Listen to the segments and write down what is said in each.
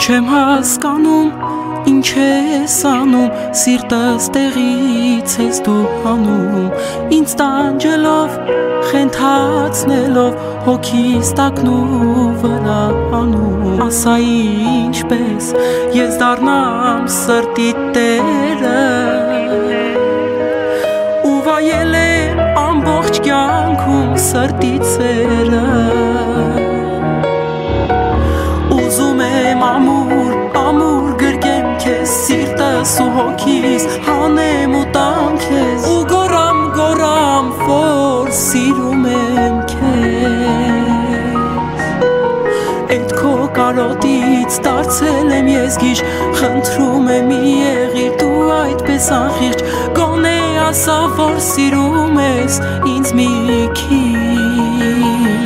Չեմ հասկանում, ինչ ես անում, սիրտս տեղից ես դու հանում, ինձ տանջելով, խենթացնելով, հոգիս տակնու վրա անում, ասա ինչպես ես դառնամ սրտի տերը, ու վայել եմ ամբողջ կյանքում սրտի ծերը, ուզում եմ ամուր գրկեմ քեզ, սիրտս ու հոգիս հանեմ ու տամ քեզ, ու գոռամ, որ սիրում եմ քեզ, էդ քո կարոտից դարձել եմ ես գիժ, խնդրում եմ մի եղիր դու այդպես անխիղճ, գոնե ասա որ սիրում ես ինձ մի քիչ.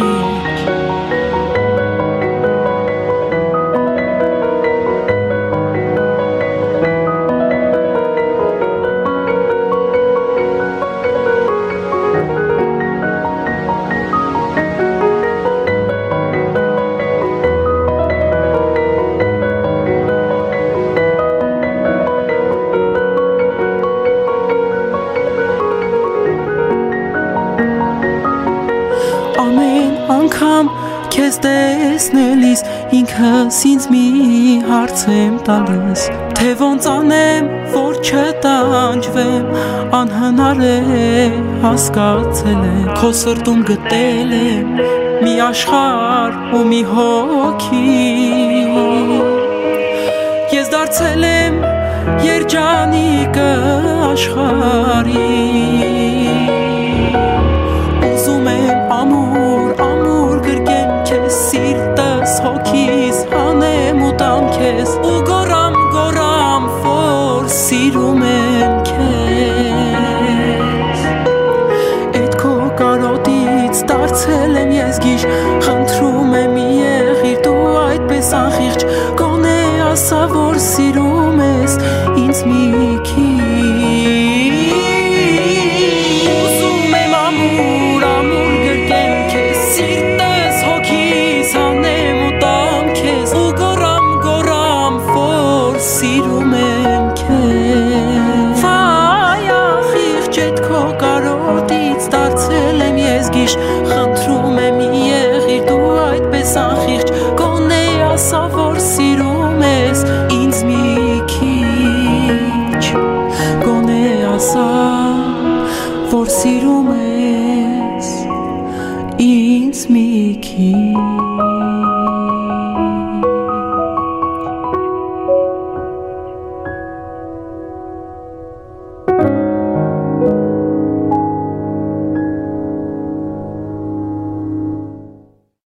Ամեն անգամ քեզ տեսնելիս ինքս ինձ մի հարց եմ տալիս, թե ոնց անեմ, որ չտանջվեմ, անհնար է հասկացել եմ, քո սրտում գտել եմ մի աշխարհ ու մի հոգի, ես դարձել եմ երջանիկը աշխարհի, ամուր գրկեմ քեզ, սիրտս հոգիս հանեմ ու տամ քեզ, ու գոռամ, որ սիրում եմ քեզ, էդ քո կարոտից դարձել եմ ես գիժ, խնդրում եմ մի եղիր դու այդպես անխիղճ, գոնե ասա որ սիրում ես ինձ մի քիչ. Ուզում եմ ամուր գրկեմ քեզ, սիրտս հոգիս հանեմ ու տամ քեզ, ու գոռամ, որ սիրում եմ քեզ, վայ ախիղճ էդ քո կարոտից դարձել եմ ես գիժ, խնդրում եմ մի եղիր դու այդպես անխիղճ, գոնե ասա որ սիրում ես ինձ մի քիչ, գոնե ասա որ սիրում ես ինձ մի քիչ.